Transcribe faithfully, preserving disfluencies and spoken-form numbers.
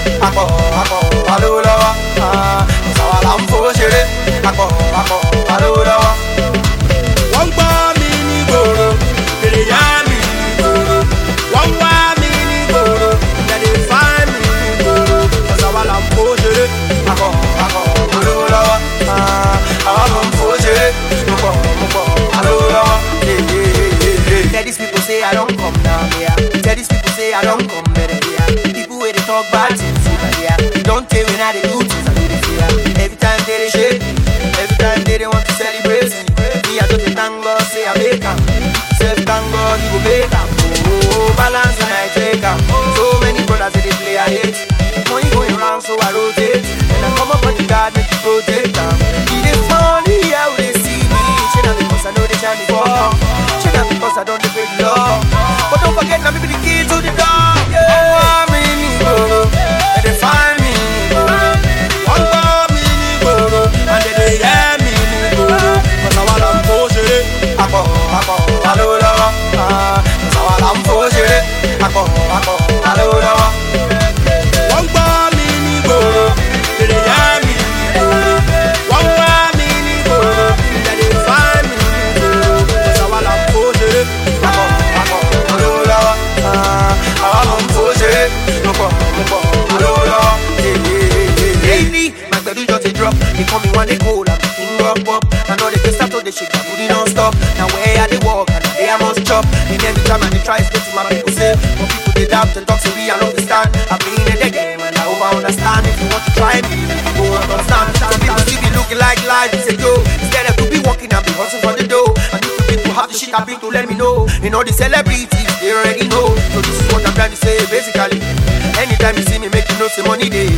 Akọ, akọ, alówó lọ́wọ́. Sàwa là ń fowó ṣeré. Akọ, akọ, alówó lọ́wọ́. Wọ́n gbọ́ mi ní gbòòrò, èrè yá mi ní gbòòrò. Wọ́n wá mi ní gbòòrò, lẹ́dẹ̀ fá mi ní gbòòrò. Sàwa là ń fowó ṣeré. Akọ, akọ, alówó lọ́wọ́. Àwa là ń fowó ṣeré. Mo pọ̀, mo pọ̀, alówó lọ́wọ́. Tell these people say I don't come down here. Tell these people say I don't come better here. People where they talk bad things over here. Don't tell when I they do things I do they fear. Every time they they shake, every time they they want to celebrate. Me I just thank God say I make 'em. Say thank God you go make 'em. Oh, balance and I take 'em. So many brothers they dey play I hate. Money going around so I rotate. And I come up on the God make you protect 'em. It is funny how they see me. Shit not because I know they shine me for. Because I don't debate love. But don't forget, now me be the key to the door. Yeah. Oh, I'm in Igoro, and they find me in Igoro. Wọ́n gbọ́ mi ní gbòòrò, and they dey hear me ní gbòòrò. Sàwa là ń fowó ṣeré. Akọ, akọ, alówó lọ́wọ́. Sàwa là ń fowó ṣeré. Akọ, akọ, alówó lọ́wọ́. Wọ́n gbọ́ mi ní gbòòrò, èrè yá mi ní gbòòrò. Wọ́n wá mi ní gbòòrò, lẹ́dẹ̀ fá mi ní gbòòrò. Sàwa là ń fowó ṣeré. Akọ, akọ, alówó lọ́wọ́. Àwa là ń fowó ṣeré. Mo pọ̀, mo pọ̀, alówó lọ́wọ́. Lately, my gbedu just a drop. They call me one day cold, I'm king up up. I know they can start to they shake their booty non-stop. Now where I they walk, and they I must chop. And every time I they try to get to my people say, but people they doubt and talk, so we I don't understand. I've been in the game and I over understand. If you want to try me, you go understand. Some people see me looking like lies, they say yo, instead of to be walking and be hustling for the dough. And if you people have the shit I've been to let me know. And all the celebrities, they already know. So this is what I'm trying to say, basically. Anytime you see me make you know say money day.